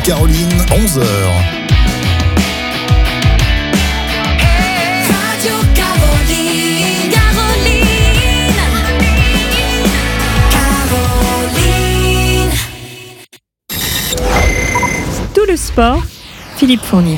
Caroline, 11h. Radio Caroline, Caroline. Tout le sport, Philippe Fournier.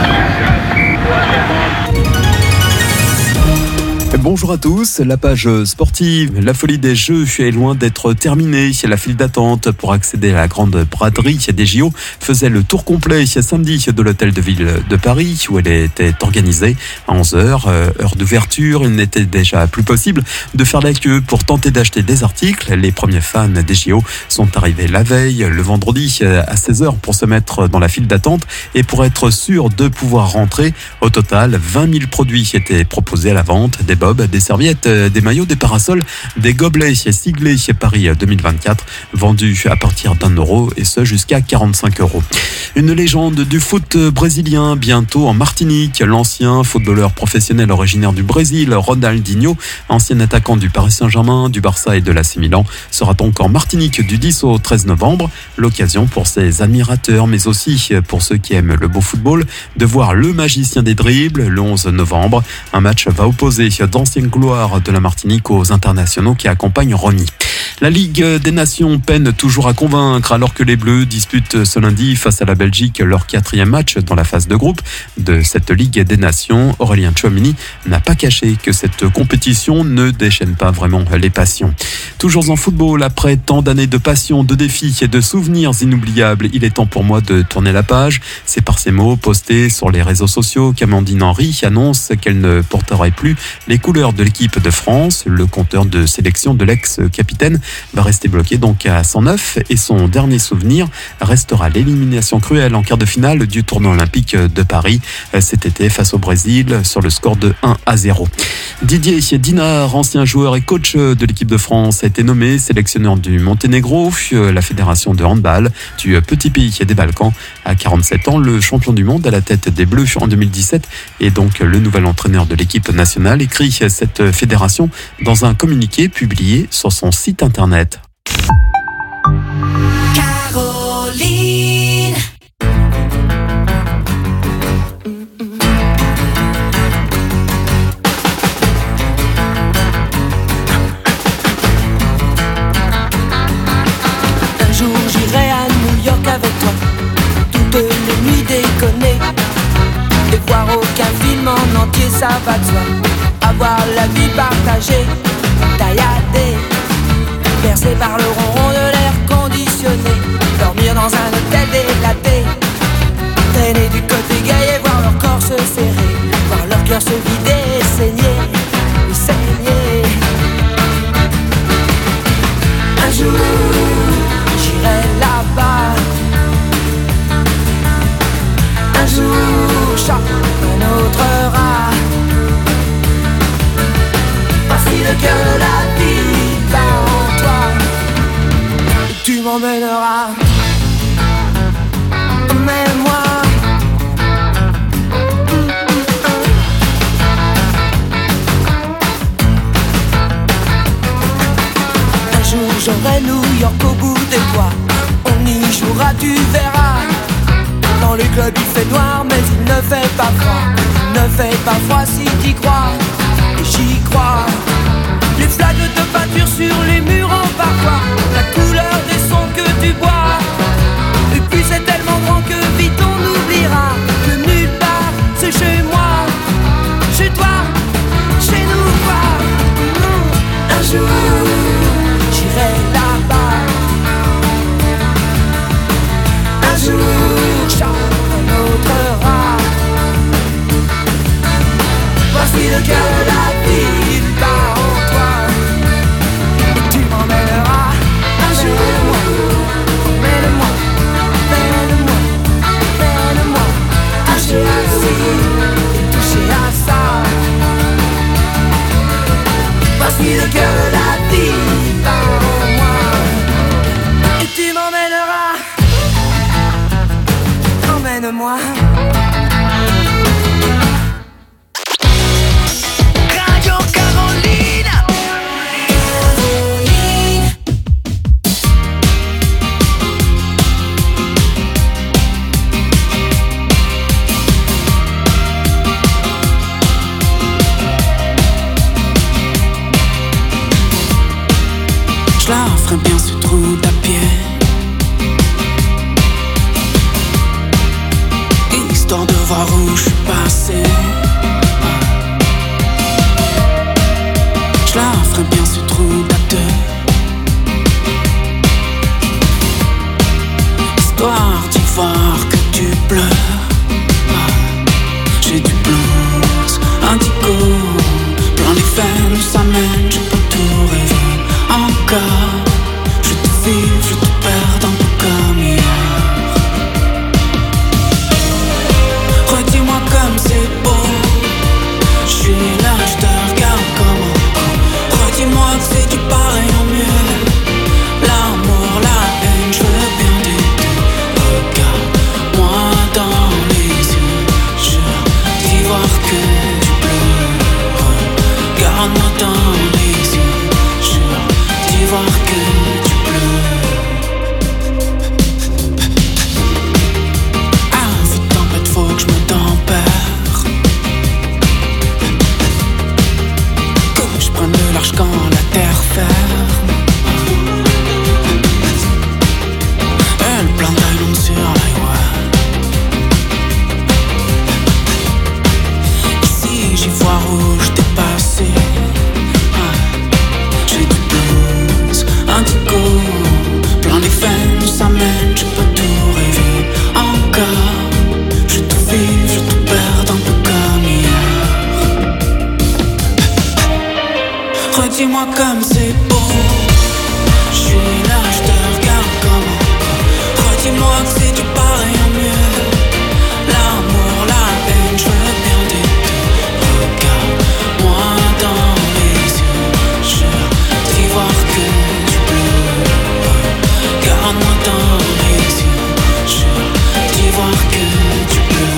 Bonjour à tous, la page sportive, la folie des Jeux est loin d'être terminée. La file d'attente pour accéder à la grande braderie des JO faisait le tour complet samedi de l'hôtel de ville de Paris où elle était organisée à 11h, heure d'ouverture. Il n'était déjà plus possible de faire la queue pour tenter d'acheter des articles. Les premiers fans des JO sont arrivés la veille, le vendredi à 16h pour se mettre dans la file d'attente et pour être sûr de pouvoir rentrer. Au total, 20 000 produits étaient proposés à la vente, des bobs, des serviettes, des maillots, des parasols, des gobelets siglés Paris 2024, vendus à partir d'€1 et ce jusqu'à 45 €. Une légende du foot brésilien bientôt en Martinique. L'ancien footballeur professionnel originaire du Brésil, Ronaldinho, ancien attaquant du Paris Saint-Germain, du Barça et de l'AC Milan, sera donc en Martinique du 10 au 13 novembre. L'occasion pour ses admirateurs, mais aussi pour ceux qui aiment le beau football, de voir le magicien des dribbles le 11 novembre. Un match va opposer d'anciennes gloires de la Martinique aux internationaux qui accompagnent Ronny. La Ligue des Nations peine toujours à convaincre alors que les Bleus disputent ce lundi face à la Belgique leur 4e match dans la phase de groupe de cette Ligue des Nations. Aurélien Tchouameni n'a pas caché que cette compétition ne déchaîne pas vraiment les passions. Toujours en football, après tant d'années de passion, de défis et de souvenirs inoubliables, il est temps pour moi de tourner la page. C'est par ces mots postés sur les réseaux sociaux qu'Amandine Henry annonce qu'elle ne porterait plus les couleurs de l'équipe de France. Le compteur de sélection de l'ex-capitaine va rester bloqué donc à 109 et son dernier souvenir restera l'élimination cruelle en quart de finale du tournoi olympique de Paris cet été face au Brésil sur le score de 1-0. Didier Dinard, ancien joueur et coach de l'équipe de France, a été nommé sélectionneur du Monténégro, la fédération de handball du petit pays des Balkans. À 47 ans, le champion du monde à la tête des Bleus en 2017 et donc le nouvel entraîneur de l'équipe nationale, écrit cette fédération dans un communiqué publié sur son site internet. Caroline. Un jour j'irai à New York avec toi, toutes les nuits déconner, et voir aucun film en entier, ça va de soi. Avoir la vie partagée, tailladée, bercé par le ronron de l'air conditionné, dormir dans un hôtel délaté, traîner du côté gay et voir leur corps se serrer, voir leur cœur se vider et saigner, saigner. Un jour, j'irai là-bas. Un jour, chaque un autre rat. Voici le cœur de la vie bat en toi. Tu m'emmèneras. Emmène-moi. Un jour j'aurai New York au bout des doigts. On y jouera, tu verras. Dans les clubs il fait noir mais il ne fait pas froid. Il ne fait pas froid si t'y crois. Et j'y crois. Les flaques de peinture sur les murs en parfois. La couleur des sons que tu bois. Et puis c'est tellement grand que vite on oubliera que nulle part c'est chez moi. Chez toi, chez nous quoi. Un jour j'irai là-bas. Un jour chante un autre rat. Voici le cœur de la ville bat en toi. Et tu m'emmèneras un jour. Emmène-moi, emmène-moi, emmène-moi. Acheter ainsi et toucher à ça. Voici le cœur de la ville bat en moi. Et tu m'emmèneras. Emmène-moi. Radio Caroline. dans les yeux, jure d'y voir que du bleu. Ah, vite tempête, faut que je me tempère, que je prenne le large quand la terre ferme. Elle plante d'island sur l'highway. Ici j'y vois rouge dépassé. J'ai du blues, indigo, plein les veines, ça mène, je peux tout rêver encore. Je tout vive, je tout perdre un peu comme hier. Redis-moi comme c'est beau. Je suis là, je te regarde comme encore. Redis-moi que c'est du pareil en mieux. L'amour, la peine, je veux bien des deux. Regarde-moi dans les yeux, jure d'y voir que du bleu. Regarde-moi dans les yeux, jure d'y voir que du bleu.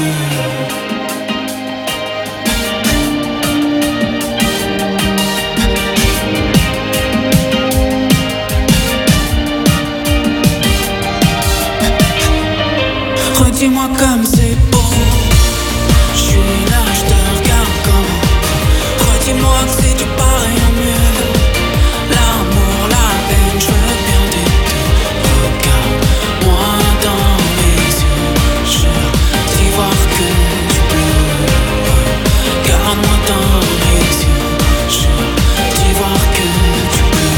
Redis-moi comme c'est beau. Je suis là, je te regarde comme encore. Redis-moi que c'est du pareil en mieux. L'amour, la peine, je veux bien des deux. Regarde-moi dans les yeux, jure d'y voir que du bleu. Regarde-moi dans les yeux, jure d'y voir que du bleu.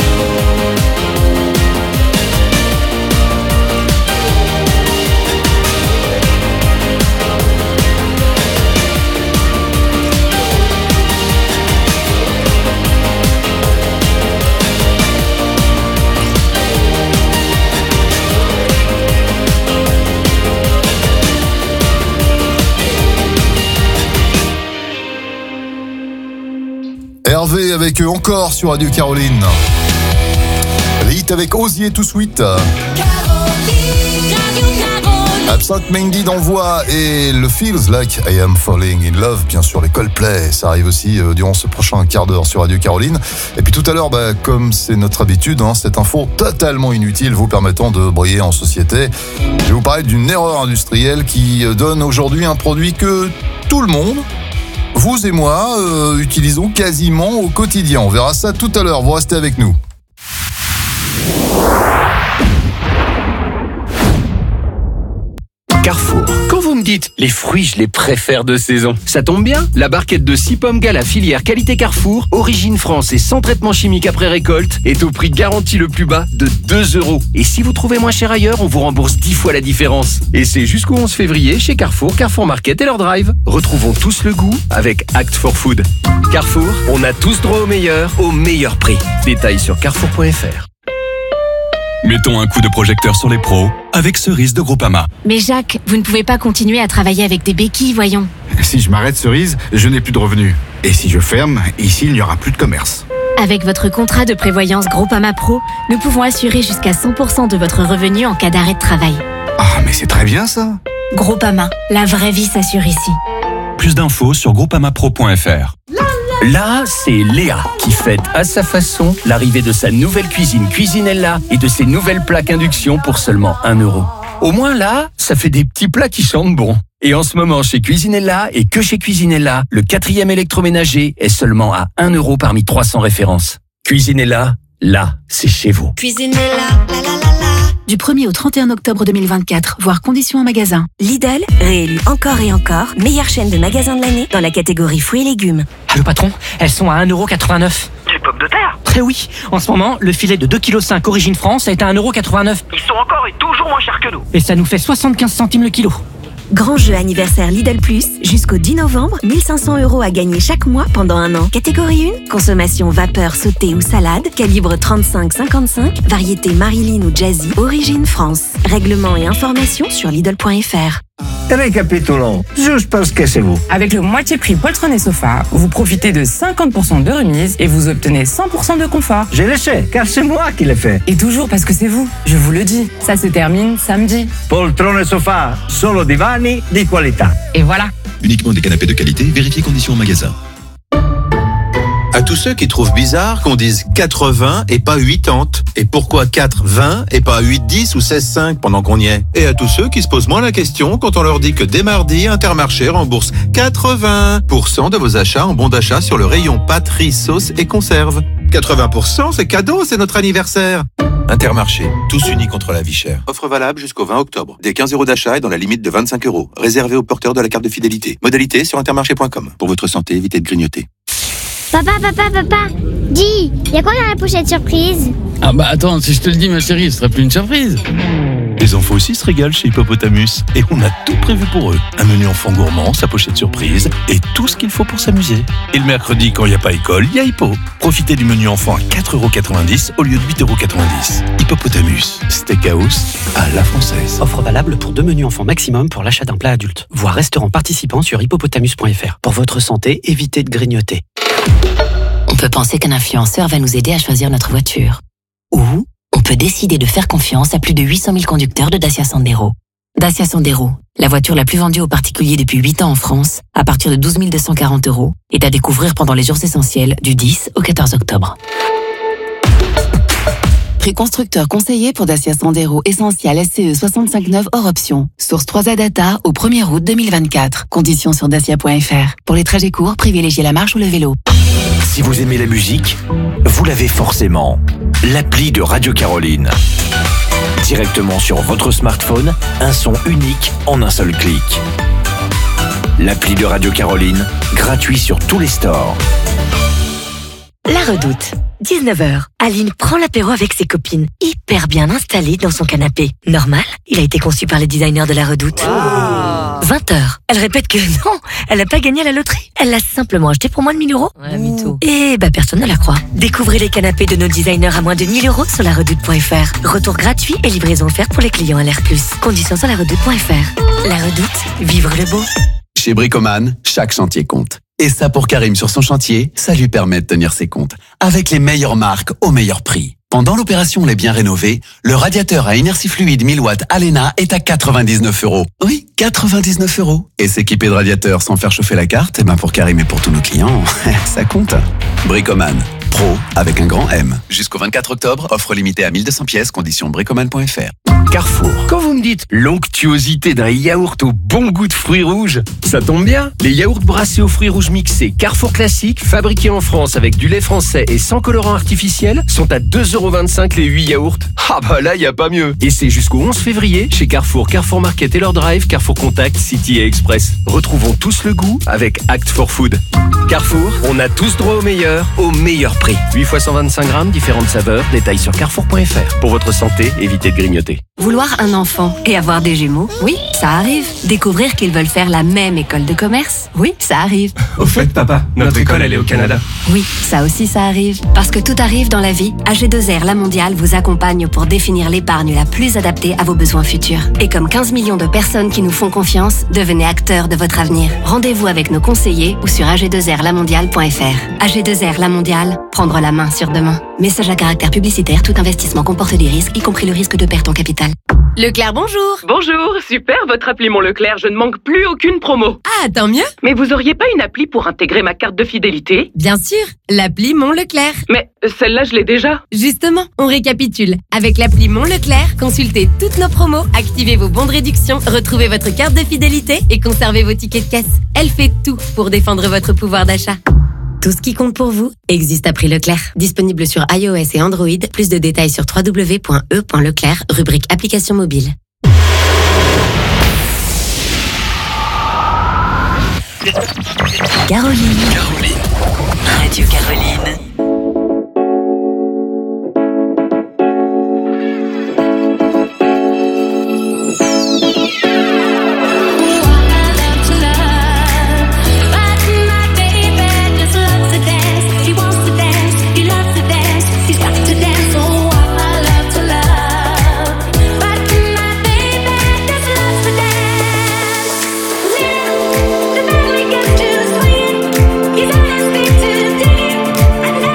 Hervé avec eux encore sur Radio Caroline. Les hits avec Osier Too Sweet. Absinthe Mendy d'envoi et le Feels Like I Am Falling in Love. Bien sûr, les Coldplay, ça arrive aussi durant ce prochain quart d'heure sur Radio Caroline. Et puis tout à l'heure, comme c'est notre habitude, cette info totalement inutile vous permettant de briller en société. Je vais vous parler d'une erreur industrielle qui donne aujourd'hui un produit que tout le monde, vous et moi, utilisons quasiment au quotidien. On verra ça tout à l'heure, vous restez avec nous. Carrefour. Quand vous me dites les fruits, je les préfère de saison, ça tombe bien. La barquette de 6 pommes Gala filière qualité Carrefour, origine France et sans traitement chimique après récolte, est au prix garanti le plus bas de 2 €. Et si vous trouvez moins cher ailleurs, on vous rembourse 10 fois la différence. Et c'est jusqu'au 11 février chez Carrefour, Carrefour Market et leur drive. Retrouvons tous le goût avec Act for Food. Carrefour, on a tous droit au meilleur prix. Détails sur carrefour.fr. Mettons un coup de projecteur sur les pros avec Cerise de Groupama. Mais Jacques, vous ne pouvez pas continuer à travailler avec des béquilles, voyons. Si je m'arrête Cerise, je n'ai plus de revenus. Et si je ferme, ici il n'y aura plus de commerce. Avec votre contrat de prévoyance Groupama Pro, nous pouvons assurer jusqu'à 100% de votre revenu en cas d'arrêt de travail. Ah, mais c'est très bien ça. Groupama, la vraie vie s'assure ici. Plus d'infos sur groupamapro.fr. Là, c'est Léa qui fête à sa façon l'arrivée de sa nouvelle cuisine Cuisinella et de ses nouvelles plaques induction pour seulement 1 €. Au moins là, ça fait des petits plats qui chantent bon. Et en ce moment, chez Cuisinella et que chez Cuisinella, le 4e électroménager est seulement à 1 € parmi 300 références. Cuisinella, là, c'est chez vous. Cuisinella, la la la la. Du 1er au 31 octobre 2024, voire conditions en magasin. Lidl, réélu encore et encore, meilleure chaîne de magasins de l'année dans la catégorie fruits et légumes. Ah, le patron, elles sont à 1,89 €. Des pommes de terre? Très oui. En ce moment, le filet de 2,5 kg origine France est à 1,89 €. Ils sont encore et toujours moins chers que nous. Et ça nous fait 75 centimes le kilo. Grand jeu anniversaire Lidl Plus, jusqu'au 10 novembre, 1 500 € à gagner chaque mois pendant 1 an. Catégorie 1, consommation vapeur, sauté ou salade, calibre 35-55, variété Marilyn ou Jazzy, origine France. Règlement et informations sur Lidl.fr. Récapitulons, je pense que c'est vous. Avec le moitié prix poltron et sofa, vous profitez de 50% de remise et vous obtenez 100% de confort. Je le sais, car c'est moi qui l'ai fait. Et toujours parce que c'est vous, je vous le dis. Ça se termine samedi. Poltron et sofa, solo divani di qualità. Et voilà. Uniquement des canapés de qualité, vérifiez conditions en magasin. tous ceux qui trouvent bizarre qu'on dise 80 et pas 80. Et pourquoi 4,20 et pas 8,10 ou 16,5 pendant qu'on y est? Et à tous ceux qui se posent moins la question quand on leur dit que dès mardi, Intermarché rembourse 80% de vos achats en bons d'achat sur le rayon pâtes, riz, sauce et conserve. 80%, c'est cadeau, c'est notre anniversaire. Intermarché, tous unis contre la vie chère. Offre valable jusqu'au 20 octobre. Des 15 € d'achat et dans la limite de 25 €. Réservé aux porteurs de la carte de fidélité. Modalité sur intermarché.com. Pour votre santé, évitez de grignoter. Papa, dis, y a quoi dans la pochette surprise? Ah bah attends, si je te le dis ma chérie, ce serait plus une surprise. Les enfants aussi se régalent chez Hippopotamus et on a tout prévu pour eux. Un menu enfant gourmand, sa pochette surprise et tout ce qu'il faut pour s'amuser. Et le mercredi, quand il n'y a pas école, il y a Hippo. Profitez du menu enfant à 4,90 € au lieu de 8,90 €. Hippopotamus, steakhouse à la française. Offre valable pour 2 menus enfants maximum pour l'achat d'un plat adulte. Voir restaurant participant sur hippopotamus.fr. Pour votre santé, évitez de grignoter. On peut penser qu'un influenceur va nous aider à choisir notre voiture. Ou on peut décider de faire confiance à plus de 800 000 conducteurs de Dacia Sandero. Dacia Sandero, la voiture la plus vendue aux particuliers depuis 8 ans en France, à partir de 12 240 €, est à découvrir pendant les jours essentiels du 10 au 14 octobre. Prix constructeur conseillé pour Dacia Sandero Essential SCE 65.9 hors option. Source 3A Data au 1er août 2024. Conditions sur dacia.fr. Pour les trajets courts, privilégiez la marche ou le vélo. Si vous aimez la musique, vous l'avez forcément. L'appli de Radio Caroline. Directement sur votre smartphone, un son unique en un seul clic. L'appli de Radio Caroline, gratuit sur tous les stores. La Redoute. 19h. Aline prend l'apéro avec ses copines, hyper bien installée dans son canapé. Normal, il a été conçu par les designers de La Redoute. 20h. Elle répète que non, elle n'a pas gagné à la loterie. Elle l'a simplement acheté pour moins de 1 000 €. Ouais, mytho. Et personne ne la croit. Découvrez les canapés de nos designers à moins de 1 000 € sur laredoute.fr. Retour gratuit et livraison offerte pour les clients LR+. Conditions sur laredoute.fr. La Redoute, vivre le beau. Chez Bricoman, chaque chantier compte. Et ça, pour Karim sur son chantier, ça lui permet de tenir ses comptes. Avec les meilleures marques au meilleur prix. Pendant l'opération Les Biens Rénovés, le radiateur à inertie fluide 1000 watts Alena est à 99 €. Oui, 99 €. Et s'équiper de radiateur sans faire chauffer la carte, pour Karim et pour tous nos clients, ça compte. Bricoman. Pro avec un grand M. Jusqu'au 24 octobre, offre limitée à 1200 pièces, conditions bricoman.fr. Carrefour. Quand vous me dites l'onctuosité d'un yaourt au bon goût de fruits rouges, ça tombe bien. Les yaourts brassés aux fruits rouges mixés Carrefour Classique, fabriqués en France avec du lait français et sans colorant artificiel, sont à 2,25 € les 8 yaourts. Ah bah là, y a pas mieux. Et c'est jusqu'au 11 février chez Carrefour, Carrefour Market et leur Drive, Carrefour Contact, City et Express. Retrouvons tous le goût avec Act for Food. Carrefour, on a tous droit au meilleur prix. 8 fois 125 grammes, différentes saveurs, détails sur carrefour.fr. Pour votre santé, évitez de grignoter. Vouloir un enfant et avoir des jumeaux, oui, ça arrive. Découvrir qu'ils veulent faire la même école de commerce, oui, ça arrive. Au fait, papa, notre école, elle est au Canada. Oui, ça aussi, ça arrive. Parce que tout arrive dans la vie, AG2R La Mondiale vous accompagne pour définir l'épargne la plus adaptée à vos besoins futurs. Et comme 15 millions de personnes qui nous font confiance, devenez acteurs de votre avenir. Rendez-vous avec nos conseillers ou sur ag2rlamondiale.fr. AG2R La Mondiale, prendre la main sur demain. Message à caractère publicitaire, tout investissement comporte des risques, y compris le risque de perte en capital. Leclerc, bonjour. Bonjour, super votre appli Mon Leclerc, je ne manque plus aucune promo. Ah, tant mieux. Mais vous auriez pas une appli pour intégrer ma carte de fidélité? Bien sûr, l'appli Mon Leclerc. Mais celle-là, je l'ai déjà. Justement, on récapitule. Avec l'appli Mon Leclerc, consultez toutes nos promos, activez vos bons de réduction, retrouvez votre carte de fidélité et conservez vos tickets de caisse. Elle fait tout pour défendre votre pouvoir d'achat. Tout ce qui compte pour vous existe à prix Leclerc. Disponible sur iOS et Android. Plus de détails sur www.e.leclerc, rubrique application mobile. Caroline. Radio Caroline. I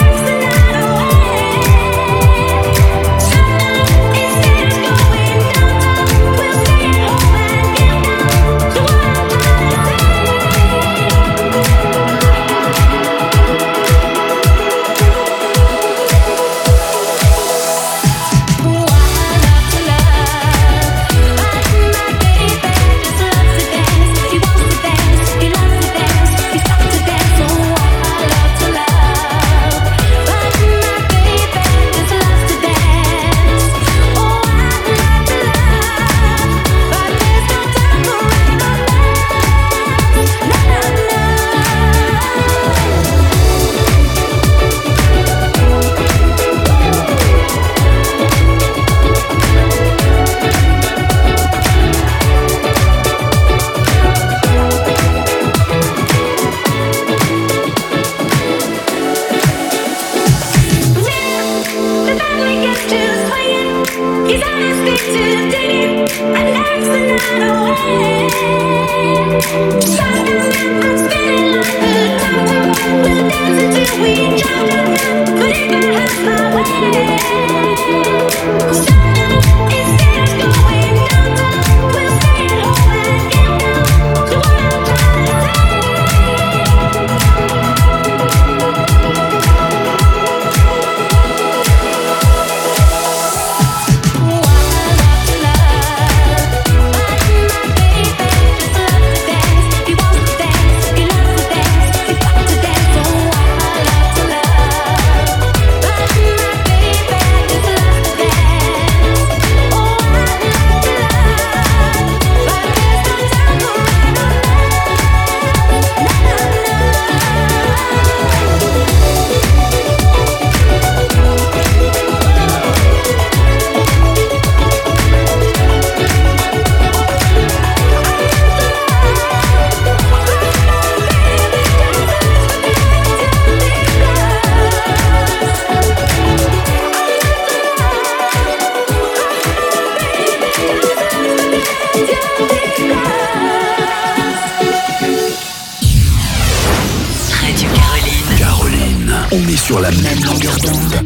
On est sur la même longueur d'onde.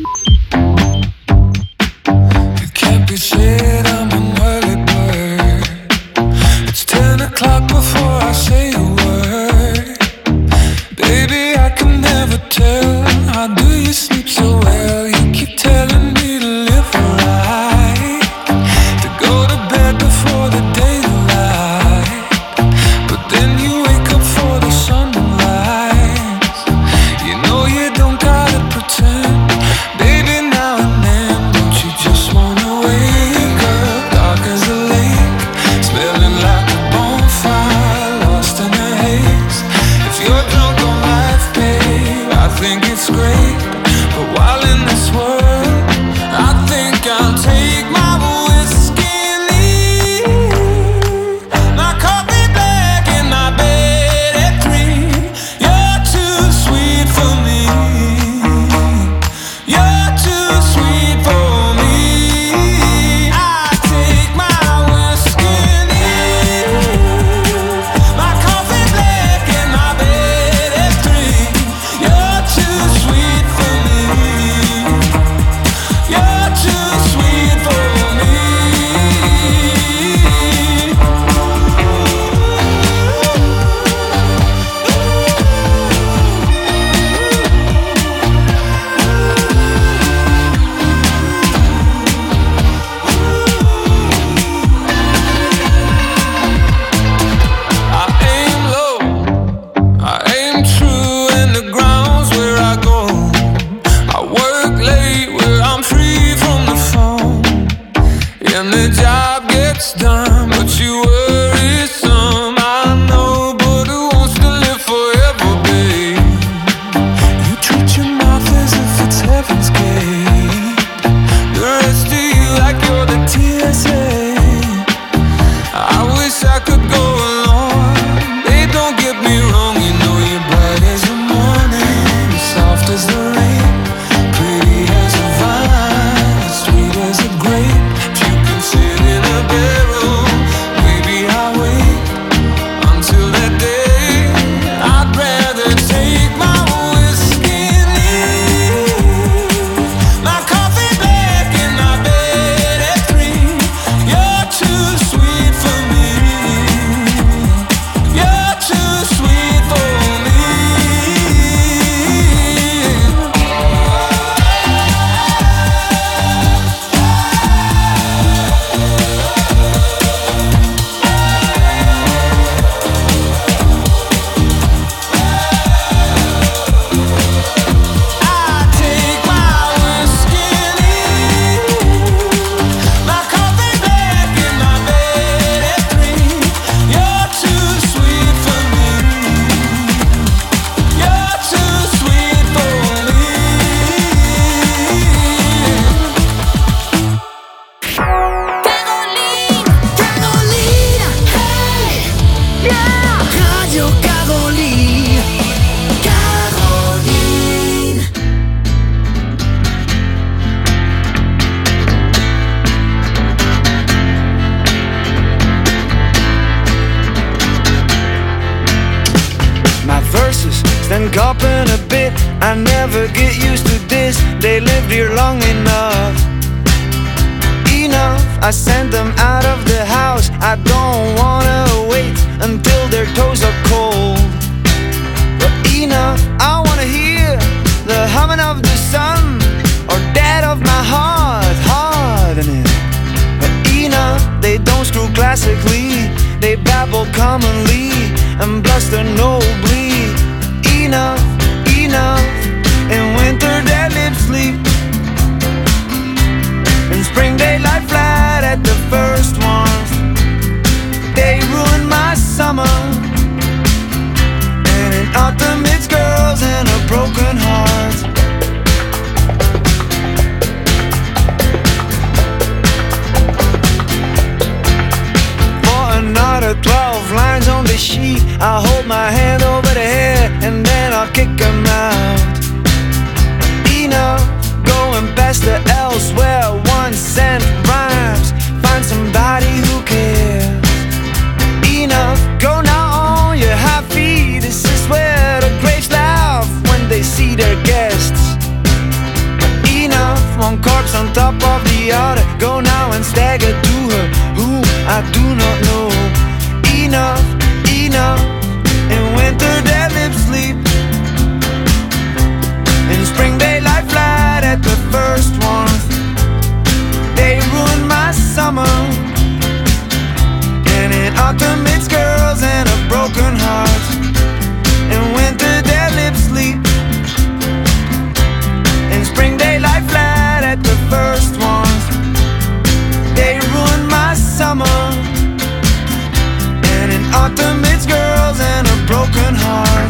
wake up in a bit, I never get used to this. They lived here long enough. Enough, I sent them out of the house. I don't wanna wait until their toes are cold. But enough, I wanna hear the humming of the sun, or that of my heart hardening. But enough, they don't screw classically, they babble commonly and bluster nobly. Enough, enough, in winter their lips sleep. In spring they lie flat at the first warmth. They ruin my summer. And in autumn it's girls and a broken heart. For another 12 lines on the sheet, I hold my hand over the head and then I'll kick them out. Enough, going past the elsewhere, 1 cent rhymes, find somebody who cares. Enough, go now on your high feet. This is where the graves laugh when they see their guests. Enough, 1 corpse on top of the other, go now and stagger to her whom I do not know. Enough, enough, in winter their lips sleep. In spring they lie flat at the first warmth. They ruin my summer. And in autumn it's girls and a broken heart. In winter their lips sleep. In spring they lie flat at the first warmth. They ruin my summer. And in autumn it's girls and a broken heart.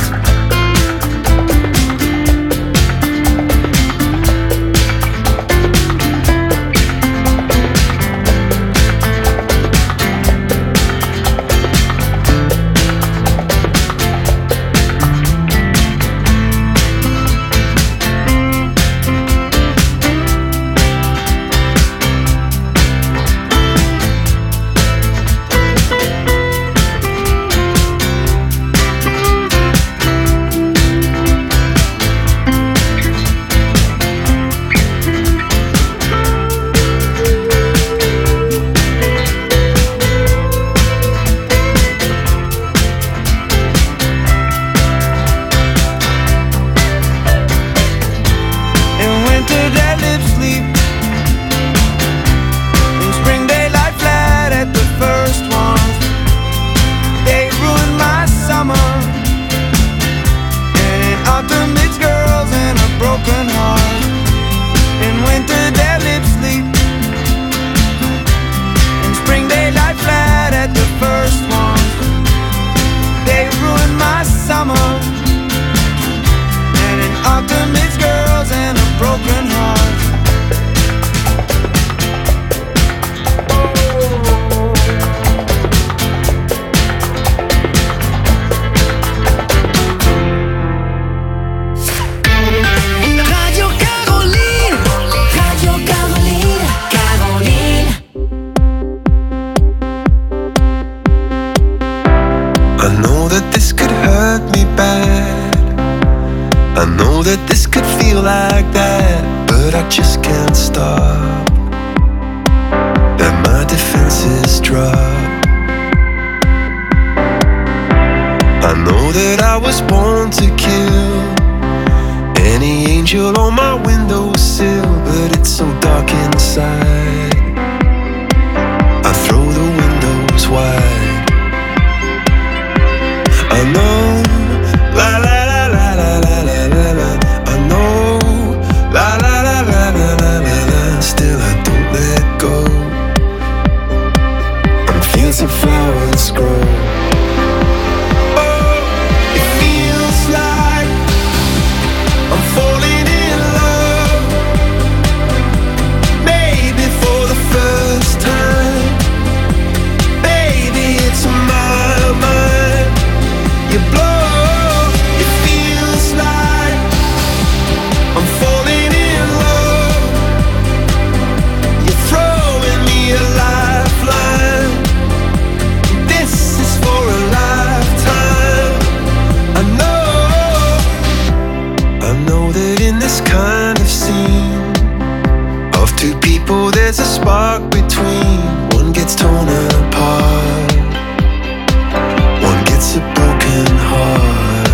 gets torn apart. One gets a broken heart.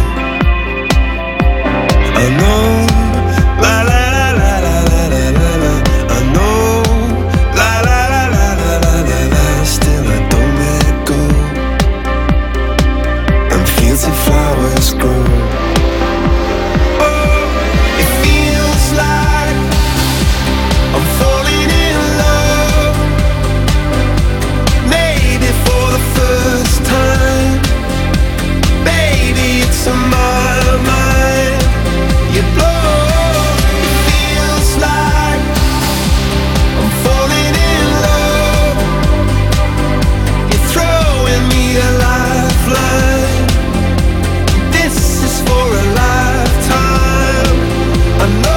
I know, la la la la la la la la la. I know, la la la la la la la la. Still I don't let go. And fields of flowers grow. Oh, it feels like I'm falling in love. Maybe for the first time. Baby, it's on my mind. You blow. It feels like I'm falling in love. You're throwing me a lifeline. This is for a lifetime. I know.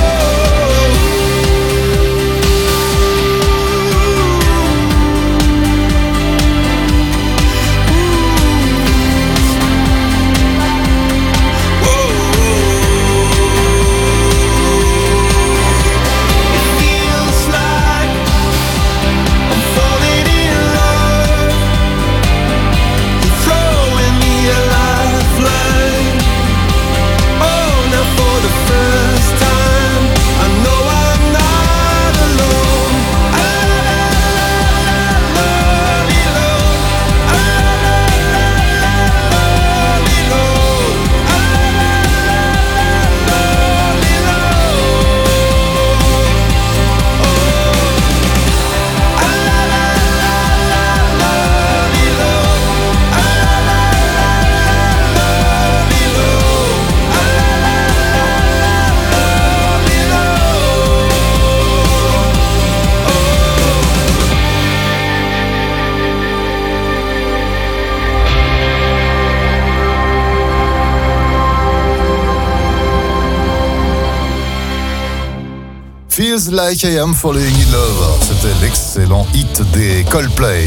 Feels Like I Am Falling in Love. C'était l'excellent hit des Coldplay.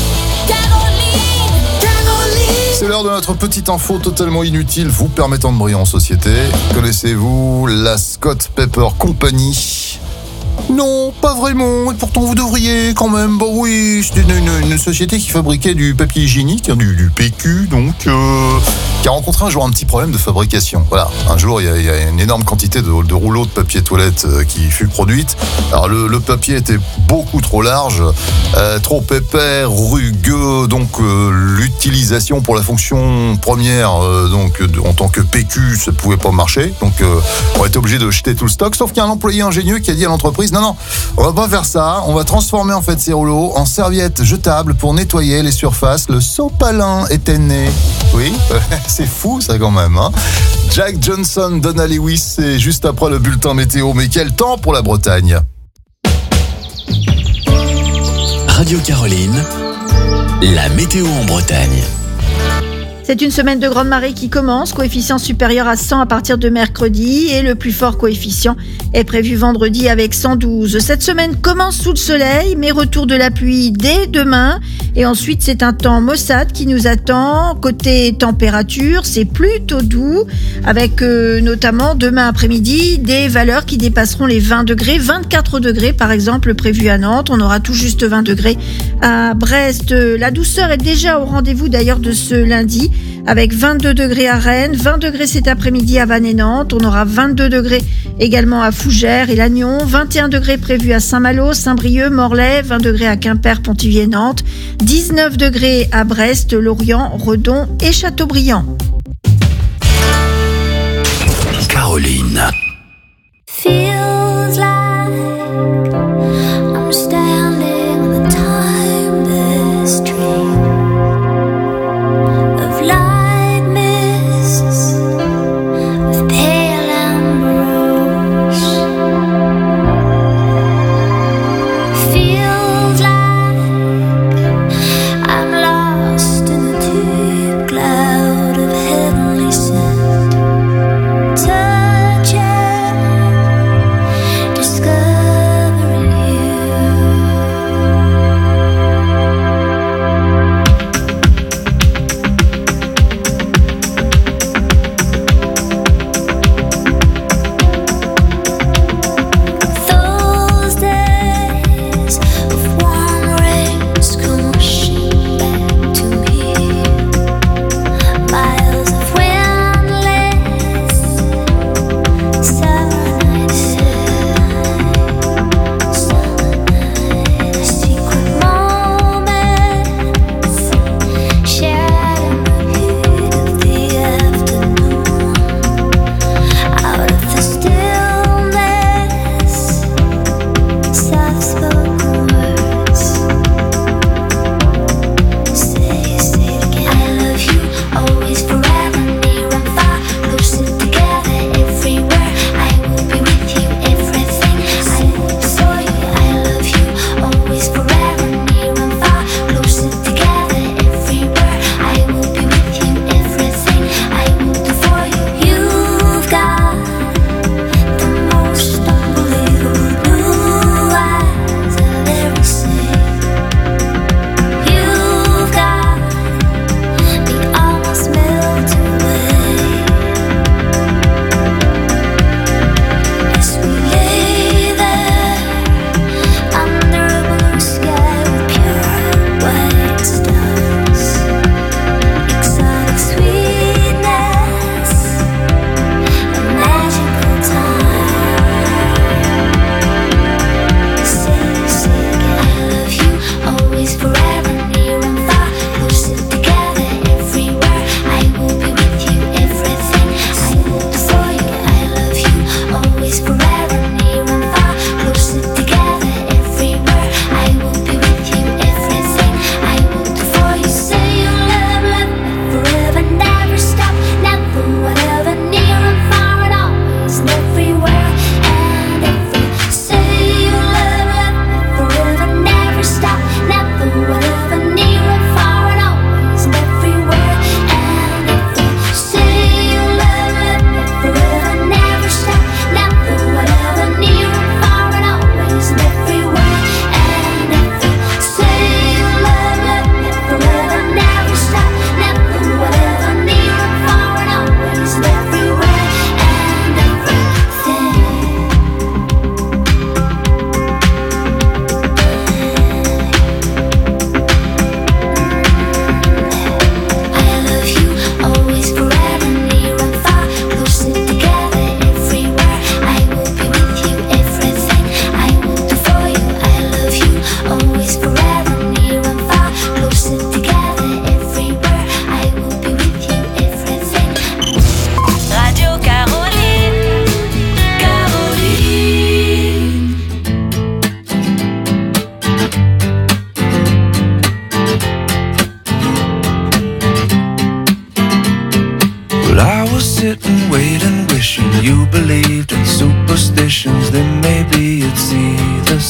C'est l'heure de notre petite info totalement inutile, vous permettant de briller en société. Connaissez-vous la Scott Pepper Company ? Non, pas vraiment, et pourtant vous devriez quand même. Bah oui, c'était une société qui fabriquait du papier hygiénique, du PQ, donc qui a rencontré un jour un petit problème de fabrication. Voilà, un jour il y a une énorme quantité de rouleaux de papier toilette qui fut produite. Alors le papier était beaucoup trop large, trop épais, rugueux, donc l'utilisation pour la fonction première, donc en tant que PQ, ça pouvait pas marcher. Donc on était obligé de jeter tout le stock, sauf qu'il y a un employé ingénieux qui a dit à l'entreprise non, on va pas faire ça, on va transformer en fait ces rouleaux en serviettes jetables pour nettoyer les surfaces. Le sopalin était né. Oui, c'est fou ça quand même, hein. Jack Johnson, Donna Lewis, c'est juste après le bulletin météo. Mais quel temps pour la Bretagne. Radio Caroline, la météo en Bretagne. C'est une semaine de grande marée qui commence, coefficient supérieur à 100 à partir de mercredi et le plus fort coefficient est prévu vendredi avec 112. Cette semaine commence sous le soleil, mais retour de la pluie dès demain et ensuite c'est un temps maussade qui nous attend. Côté température, c'est plutôt doux avec notamment demain après-midi des valeurs qui dépasseront les 20 degrés, 24 degrés par exemple prévu à Nantes, on aura tout juste 20 degrés à Brest. La douceur est déjà au rendez-vous d'ailleurs de ce lundi avec 22 degrés à Rennes, 20 degrés cet après-midi à Vannes et Nantes, on aura 22 degrés également à Fougères et Lannion, 21 degrés prévus à Saint-Malo, Saint-Brieuc, Morlaix, 20 degrés à Quimper, Pontivy et Nantes, 19 degrés à Brest, Lorient, Redon et Châteaubriand. Caroline. Feels like I'm standing on the timeless street of light mists with pale ambrose. Feels like I'm lost in the deep cloud of heavenly scent. Touching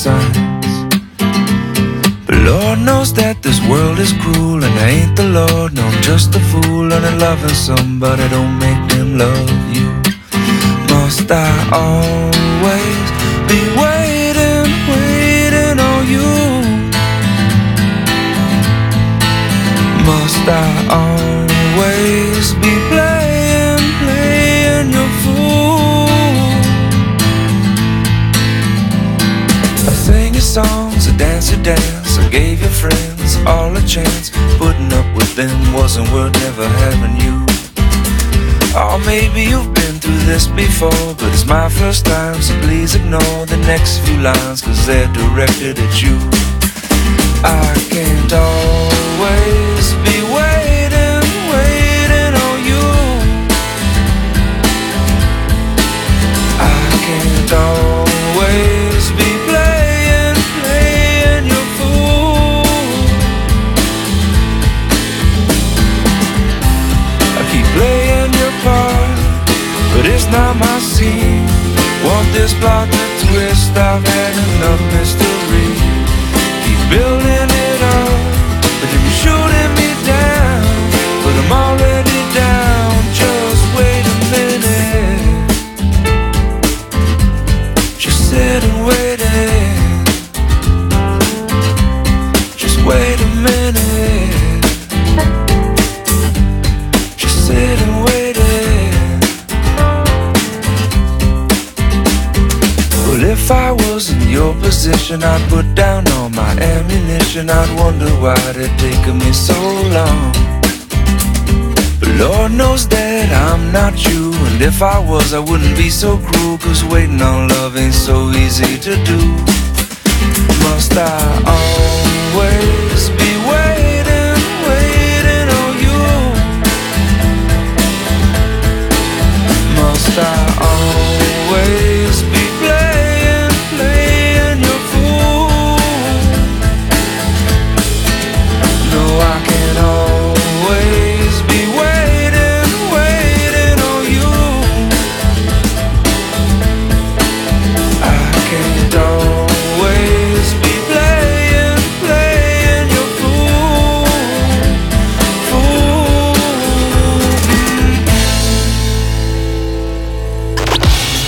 signs. But Lord knows that this world is cruel, and I ain't the Lord, no, I'm just a fool. And loving somebody don't make them love you. Must I always be waiting, waiting on you? Must I always be playing, playing your fool? I sang your songs, I danced your dance, I gave your friends all a chance. Putting up with them wasn't worth never having you. Or maybe you've been through this before, but it's my first time, so please ignore the next few lines, 'cause they're directed at you. I can't always be waiting, waiting on you. I can't always be playing, playing your fool. I keep playing your part, but it's not my scene. Want this plot to twist, I've had enough mystery. Keep building it up, but then you're shooting me down. But I'm already down, just wait a minute. Just sit and wait it. Just wait a minute. Just sit and wait it. Well, if I was in your position, I'd put down all my ammunition. I'd wonder why it taken me so long. But Lord knows that I'm not you, and if I was, I wouldn't be so cruel, 'cause waiting on love ain't so easy to do. Must I always be waiting, waiting on you? Must I always be playing, playing your fool? No, I can't always be waiting, waiting on you. I can't always be playing, playing your fool, fool.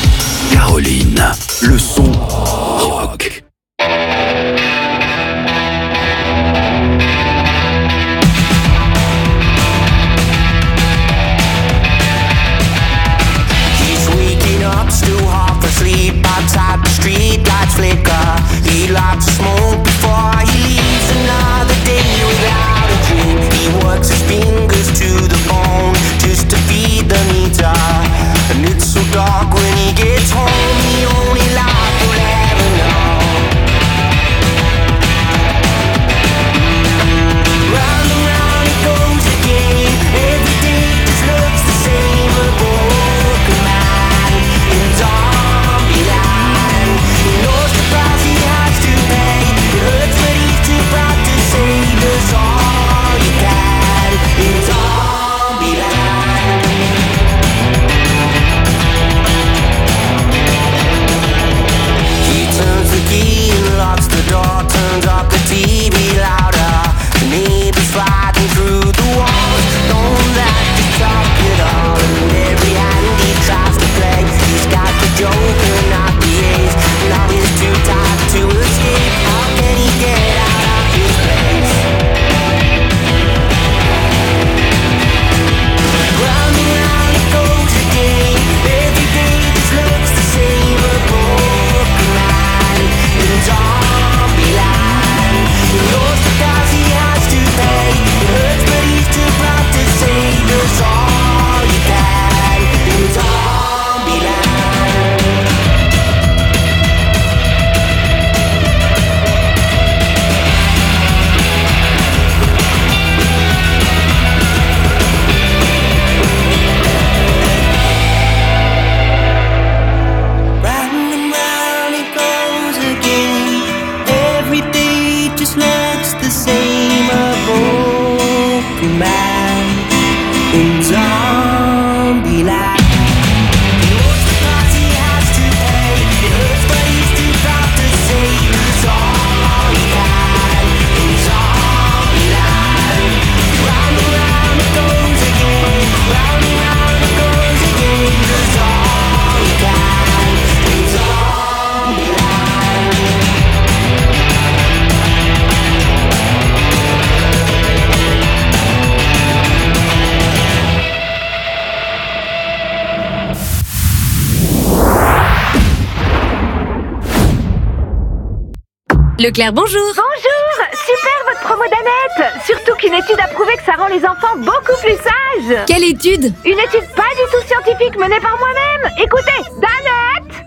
Leclerc, bonjour. Bonjour, super votre promo d'Annette. Surtout qu'une étude a prouvé que ça rend les enfants beaucoup plus sages. Quelle étude? Une étude pas du tout scientifique menée par moi-même. Écoutez, d'Annette.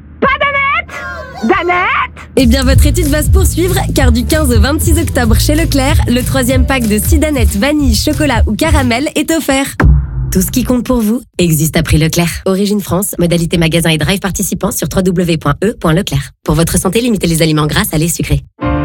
Pas d'Annette. D'Annette. Eh bien, votre étude va se poursuivre, car du 15 au 26 octobre chez Leclerc, le 3e pack de Sidanette vanille, chocolat ou caramel est offert. Tout ce qui compte pour vous existe à prix Leclerc. Origine France, modalité magasin et drive participants sur www.e.leclerc. Pour votre santé, limitez les aliments gras, salés, sucrés.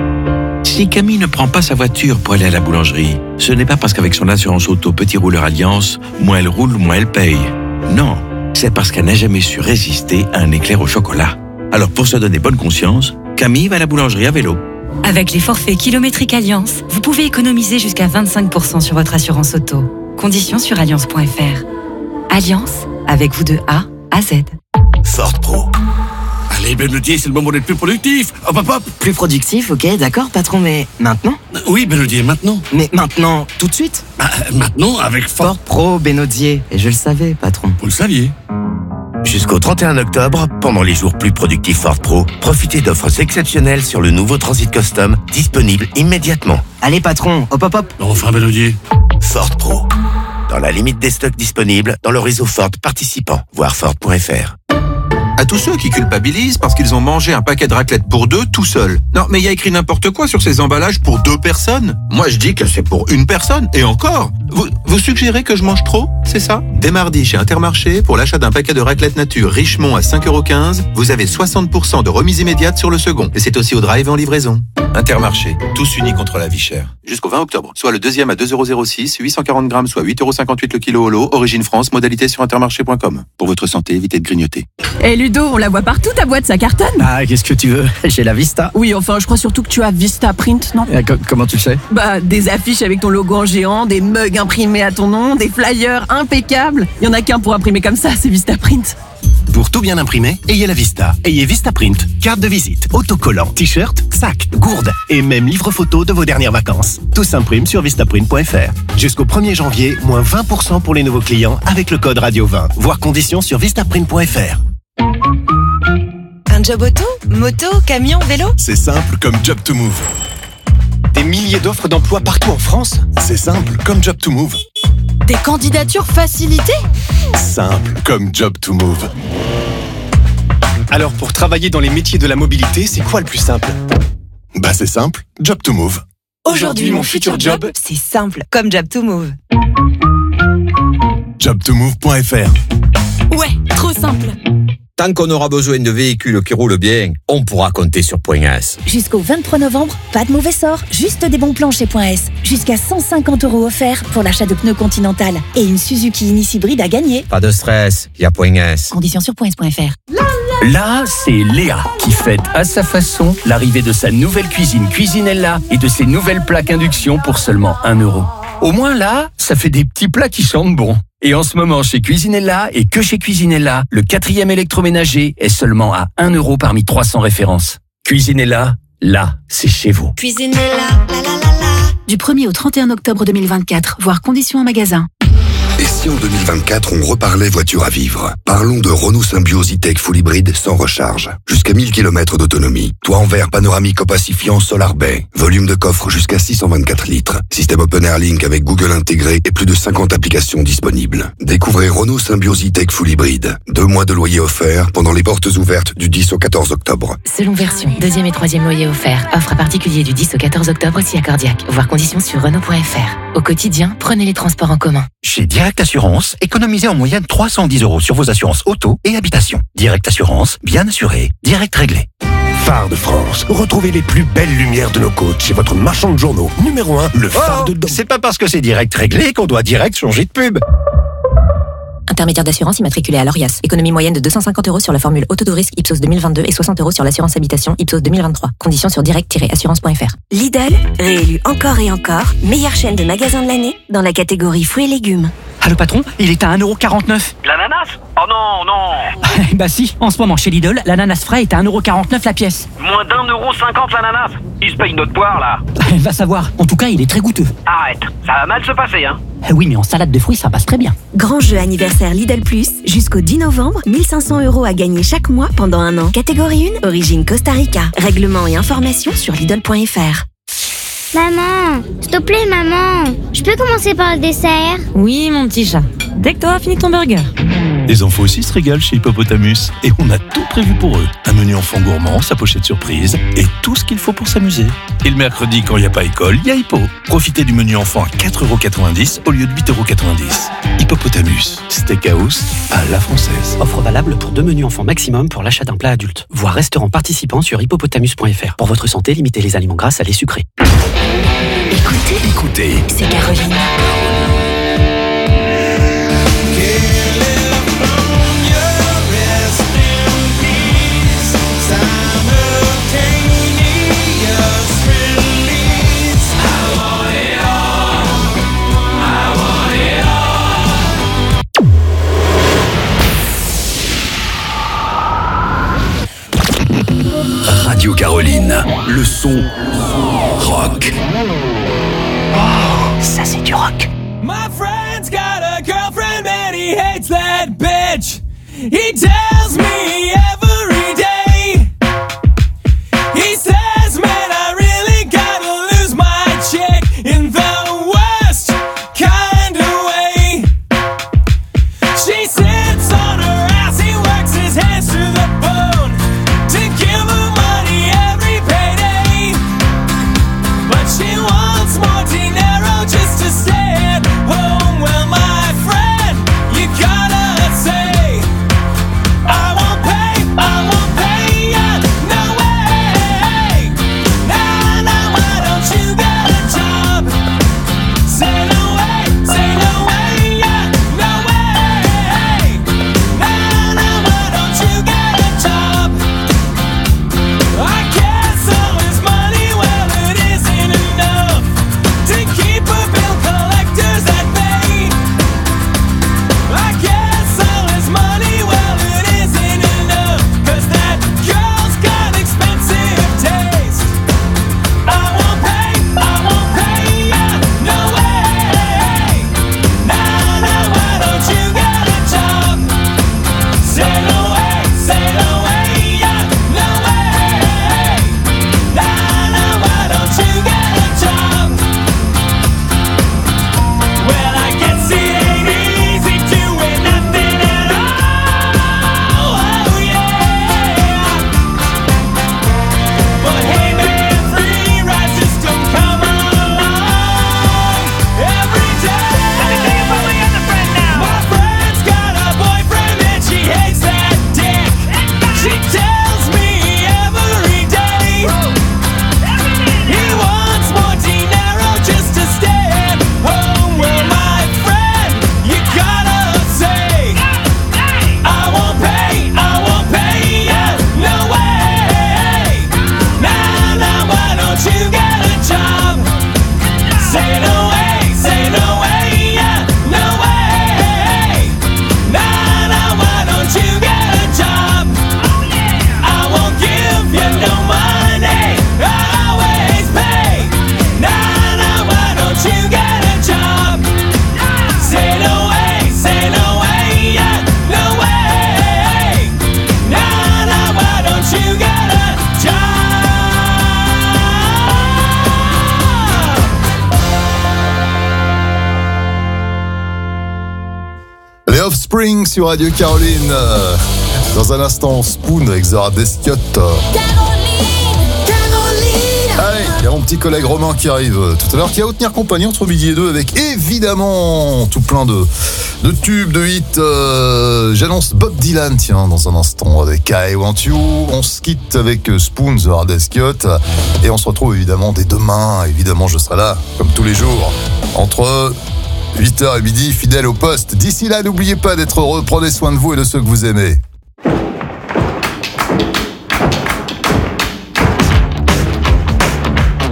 Si Camille ne prend pas sa voiture pour aller à la boulangerie, ce n'est pas parce qu'avec son assurance auto Petit Rouleur Alliance, moins elle roule, moins elle paye. Non, c'est parce qu'elle n'a jamais su résister à un éclair au chocolat. Alors pour se donner bonne conscience, Camille va à la boulangerie à vélo. Avec les forfaits kilométriques Alliance, vous pouvez économiser jusqu'à 25% sur votre assurance auto. Conditions sur alliance.fr. Alliance, avec vous de A à Z. Ford Pro. Allez, Benodier, c'est le moment d'être plus productif. Hop, hop, hop. Plus productif, ok, d'accord, patron, mais maintenant? Oui, Benodier, maintenant. Mais maintenant, tout de suite? Maintenant, avec Ford Pro, Benodier. Et je le savais, patron. Vous le saviez. Jusqu'au 31 octobre, pendant les jours plus productifs Ford Pro, profitez d'offres exceptionnelles sur le nouveau Transit Custom, disponible immédiatement. Allez, patron, hop, hop, hop. Enfin, Benodier. Ford Pro. Dans la limite des stocks disponibles dans le réseau Ford participant, voire Ford.fr. À tous ceux qui culpabilisent parce qu'ils ont mangé un paquet de raclette pour 2 tout seuls. Non, mais il y a écrit n'importe quoi sur ces emballages pour 2 personnes. Moi, je dis que c'est pour une personne. Et encore, vous suggérez que je mange trop, c'est ça? Dès mardi, chez Intermarché, pour l'achat d'un paquet de raclette nature Richemont à 5,15 €, vous avez 60% de remise immédiate sur le second. Et c'est aussi au drive et en livraison. Intermarché, tous unis contre la vie chère. Jusqu'au 20 octobre, soit le deuxième à 2,06 €, 840 grammes, soit 8,58 € le kilo au lot, origine France, modalité sur intermarché.com. Pour votre santé, évitez de grignoter. Ludo, on la voit partout, ta boîte, ça cartonne. Ah, qu'est-ce que tu veux? J'ai la Vista. Oui, enfin, je crois surtout que tu as Vista Print, non? Comment tu le sais? Bah, des affiches avec ton logo en géant, des mugs imprimés à ton nom, des flyers impeccables. Il y en a qu'un pour imprimer comme ça, c'est Vista Print. Pour tout bien imprimer, ayez la Vista. Ayez Vista Print. Carte de visite, autocollant, t-shirt, sac, gourde et même livre photo de vos dernières vacances. Tout s'imprime sur vistaprint.fr. Jusqu'au 1er janvier, moins 20% pour les nouveaux clients avec le code Radio20. Voir conditions sur vistaprint.fr. Un job auto, moto, camion, vélo? C'est simple comme Job to Move. Des milliers d'offres d'emploi partout en France. C'est simple comme Job to Move. Des candidatures facilitées? Simple comme Job to Move. Alors pour travailler dans les métiers de la mobilité, c'est quoi le plus simple? Bah c'est simple, Job to Move. Aujourd'hui, mon futur job, c'est simple comme Job to Move. Jobtomove.fr. Ouais, trop simple. Tant qu'on aura besoin de véhicules qui roulent bien, on pourra compter sur Point S. Jusqu'au 23 novembre, pas de mauvais sort, juste des bons plans chez Point S. Jusqu'à 150 € offerts pour l'achat de pneus Continental. Et une Suzuki Ignis hybride à gagner. Pas de stress, il y a Point S. Conditions sur points.fr. Là, c'est Léa qui fête à sa façon l'arrivée de sa nouvelle cuisine Cuisinella et de ses nouvelles plaques induction pour seulement 1 €. Au moins là, ça fait des petits plats qui sentent bon. Et en ce moment, chez Cuisinella et que chez Cuisinella, le 4e électroménager est seulement à 1 € parmi 300 références. Cuisinella, là, c'est chez vous. Cuisinella, la la la la. Du 1er au 31 octobre 2024, voire conditions en magasin. Et si en 2024, on reparlait voiture à vivre? Parlons de Renault Symbioz E-Tech Full Hybride sans recharge. Jusqu'à 1000 km d'autonomie. Toit en verre panoramique opacifiant Solar Bay. Volume de coffre jusqu'à 624 litres. Système Open Air Link avec Google intégré et plus de 50 applications disponibles. Découvrez Renault Symbioz E-Tech Full Hybride. 2 mois de loyer offert pendant les portes ouvertes du 10 au 14 octobre. Selon version, 2e et 3e loyer offert. Offre à particulier du 10 au 14 octobre aussi à Cordiac. Voir conditions sur Renault.fr. Au quotidien, prenez les transports en commun. Chez Direct Assurance, économisez en moyenne 310 € sur vos assurances auto et habitation. Direct Assurance, bien assuré, direct réglé. Phare de France. Retrouvez les plus belles lumières de nos côtes chez votre marchand de journaux. Numéro 1, le phare de Dom. C'est pas parce que c'est direct réglé qu'on doit direct changer de pub. Intermédiaire d'assurance immatriculé à l'ORIAS. Économie moyenne de 250 € sur la formule auto de risque Ipsos 2022 et 60 € sur l'assurance habitation Ipsos 2023. Conditions sur direct-assurance.fr. Lidl, réélu encore et encore, meilleure chaîne de magasins de l'année dans la catégorie fruits et légumes. Ah, le patron, il est à 1,49€. L'ananas? Oh non, non. Bah si, en ce moment chez Lidl, l'ananas frais est à 1,49€ la pièce. Moins d'1,50€ l'ananas. Il se paye notre poire, là. Va savoir. En tout cas, il est très goûteux. Arrête, ça va mal se passer, hein. Oui, mais en salade de fruits, ça passe très bien. Grand jeu anniversaire Lidl Plus, jusqu'au 10 novembre, 1500€ à gagner chaque mois pendant un an. Catégorie 1, origine Costa Rica. Règlement et informations sur Lidl.fr. Maman, s'il te plaît, maman, je peux commencer par le dessert? Oui, mon petit chat. Dès que t'auras fini ton burger. Les enfants aussi se régalent chez Hippopotamus. Et on a tout prévu pour eux. Un menu enfant gourmand, sa pochette surprise et tout ce qu'il faut pour s'amuser. Et le mercredi, quand il n'y a pas école, il y a Hippo. Profitez du menu enfant à 4,90€ au lieu de 8,90€. Hippopotamus, steakhouse à la française. Offre valable pour 2 menus enfants maximum pour l'achat d'un plat adulte. Voir restaurant participant sur hippopotamus.fr. Pour votre santé, limitez les aliments gras, salés, sucrés. Écoutez, c'est Caroline. Radio Caroline, le son rock. Oh, ça c'est du rock. My friend's got a girlfriend and he hates that bitch. He tells me every day. He says, man, I really gotta lose my chick in the worst kind of way. She sits on her ass, he works his hands to the bone to give her money every payday. But she wants more dinero just to stay at home. Well, my friend, you gotta say, I won't pay ya, no way. Nah, nah, why don't you get a job? Say no way, yeah, no way. Nah, nah, why don't you get a job? I guess all his money, well, it isn't enough to keep her bill collectors at bay. I guess all his money, well, it isn't enough, 'cause that girl's got expensive taste. I won't pay ya, no way. Nah, nah, why don't you get a job? Say no way, yeah, no way. Nah, nah, why don't you get a job? Well, I guess it ain't easy doing nothing at all. Oh yeah. But hey man, free rides just don't come along every day. Let me tell you about my other friend now. My friend's got a boyfriend and she hates that dick. She tells me every day he wants more dinero just to stay at home. Well, my friend, you gotta say, I won't pay ya, no way. Nah, nah, why don't you get a job? Say no way, yeah, no way. Nah, nah, why don't you get a job? I won't give you no money, I always pay. Nah, nah, why don't you get a job? Say no way, yeah, no way. Nah, nah, why don't you get a job? Les Offspring sur Radio Caroline. Dans un instant, Spoon avec Zara Descott. Allez, il y a mon petit collègue Romain qui arrive tout à l'heure, qui va vous tenir compagnie entre midi et 2 avec évidemment tout plein de tubes, de hits. J'annonce Bob Dylan, tiens, dans un instant avec I Want You. On se quitte avec Spoon, Zara Descott. Et on se retrouve évidemment dès demain. Évidemment, je serai là, comme tous les jours, entre 8h et midi, fidèle au poste. D'ici là, n'oubliez pas d'être heureux, prenez soin de vous et de ceux que vous aimez.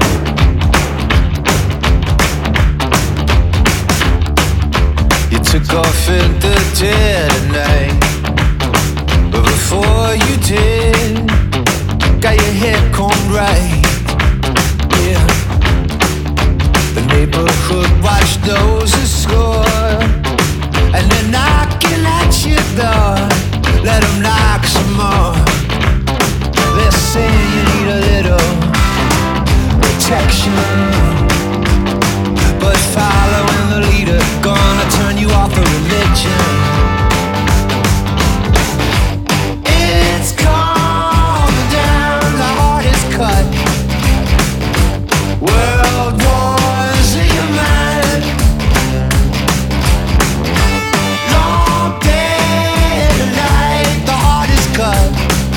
It's a off in the dead of night. But before you did, got your hair combed right. Yeah. The neighborhood watch noses score, and they're knocking at your door. Let them knock some more. They're saying you need a little protection, but following the leader gonna turn you off of religion. It's calming down, the heart is cut. World wars in your mind. Long day and night, the heart is cut.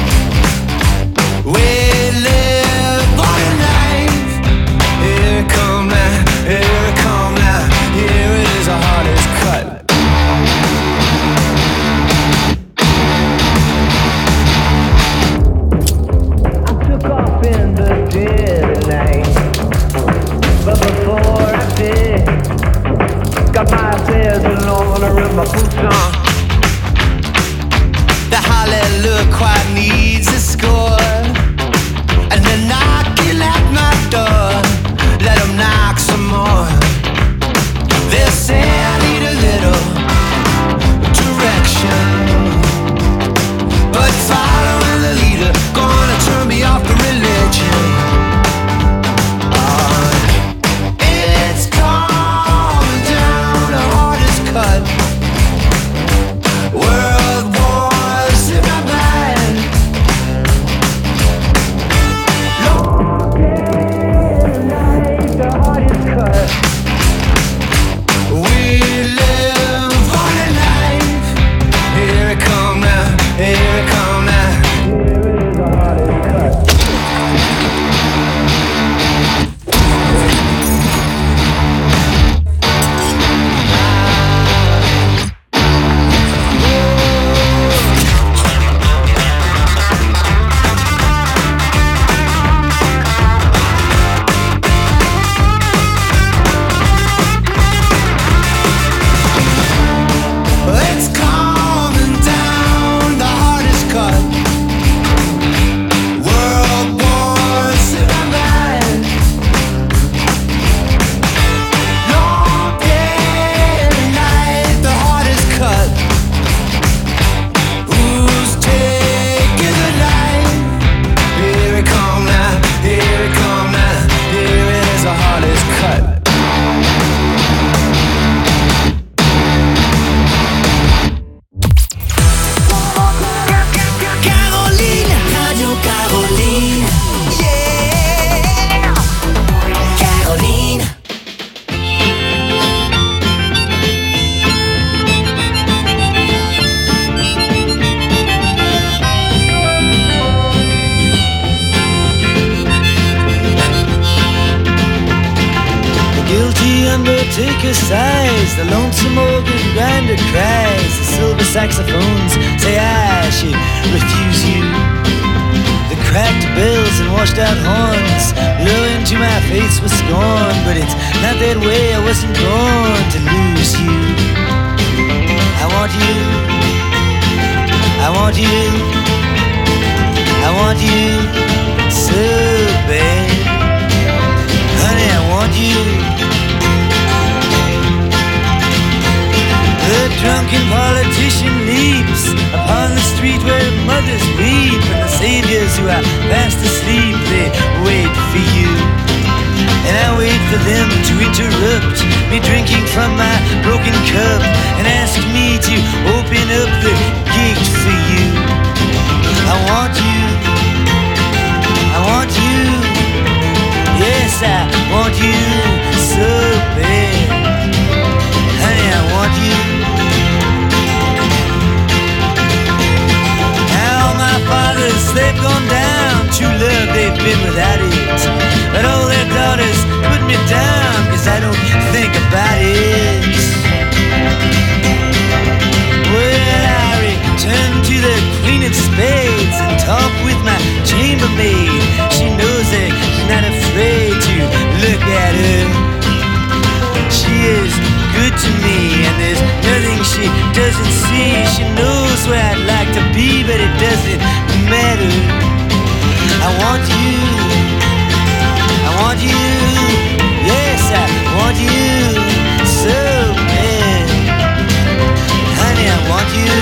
We live on a knife. Here it come now, here it come now. Here it is, the heart is cut. I took off in the dead of night, but before I did, got my saddle on and my boots on. The hallelujah choir needs a score, and they're knocking at my door. Let them knock some more. They say I need a little direction, but following the leader gonna turn me off the religion. It's calming down, the heart is cut. World wars in my mind. Long day and night, the heart is cut. We live on a knife. Here it come now, here it come now. Here it is, the heart is cut. It's calming down, the heart is cut. World wars in my mind. Long day and night, the heart is cut. Who's taking the knife? Here it come now, here it come now. Here it is, the heart is cut. Caroline, Radio Caroline, yeah, Caroline. The guilty undertaker sighs, the lonesome organ grinder cries, the silver saxophones say I should refuse you. The cracked bells and washed out horns blow into my face with scorn, but it's not that way, I wasn't born to lose you. I want you, I want you, I want you so bad. Honey, I want you. The drunken politician leaps upon the street where mothers weep, and the saviors who are fast asleep, they wait for you. And I wait for them to interrupt me drinking from my broken cup and ask me to open up the gate for you. I want you, I want you, yes I want you so bad. Honey, I want you. Now my fathers, they've gone down, true love they've been without it, but all their daughters put me down, cause I don't think about it. Well, I return to the Queen of Spades and talk with my chambermaid. She knows that she's not afraid to look at her. She is good to me, and there's nothing she me, she knows where I'd like to be, but it doesn't matter. I want you, yes, I want you so bad. Honey, I want you.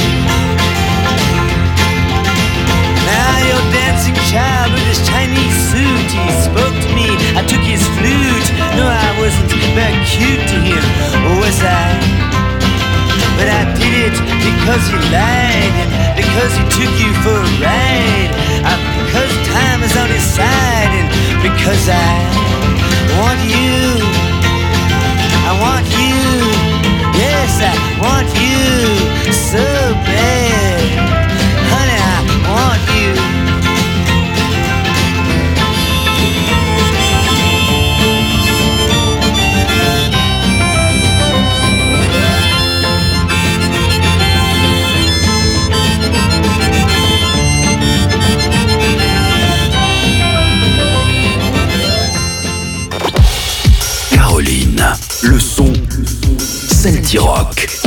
Now your dancing child with his Chinese suit, he spoke to me, I took his flute. No, I wasn't very cute to him, was I? But I did it because he lied, and because he took you for a ride, because time is on his side, and because I want you, yes, I want you so bad. Honey, I want you. Caroline, le son Celtic Rock.